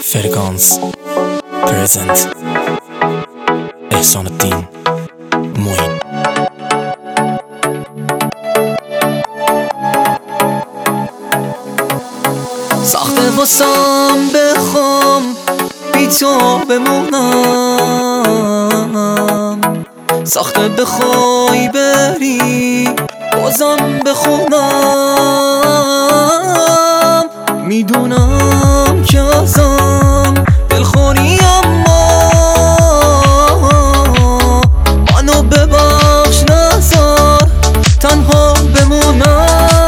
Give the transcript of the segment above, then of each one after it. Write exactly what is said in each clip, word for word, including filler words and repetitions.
فرکانس پرزنت احسان الدین موین. سخته واسم بخوام بی تو بمونم، سخته بخوای بری بازم بخونم. میدونم که ازم دلخوری اما منو ببخش، نذار تنها بمونم.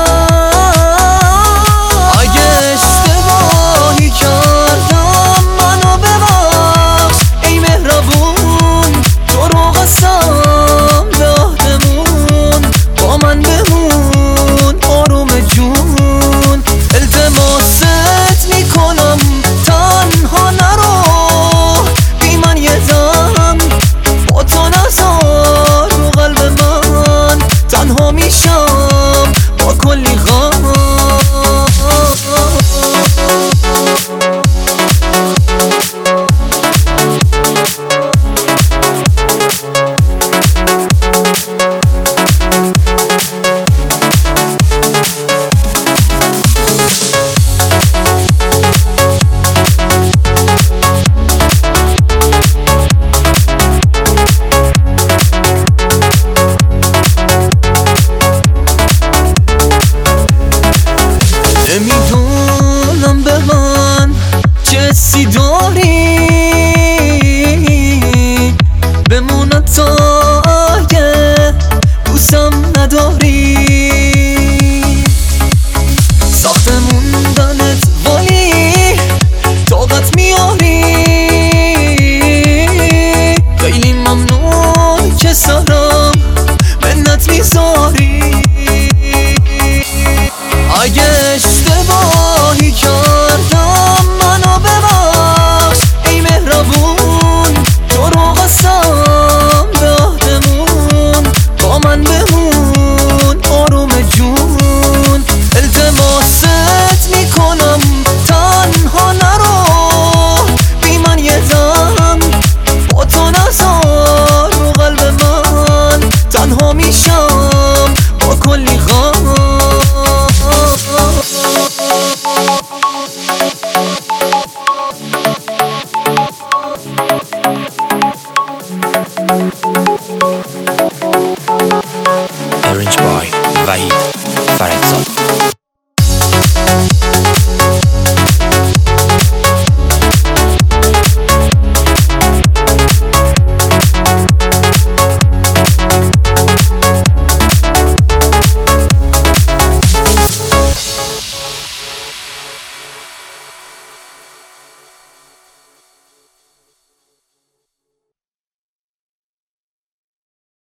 اگه اشتباهی کردم منو ببخش ای مهربون، تو رو قسم دهدمون با من بمون آروم جون. التماست میکنم تنها نرو، بی من یه دم با تو نذار رو قلب من، تنها میشم با کلی غم. نمیدونم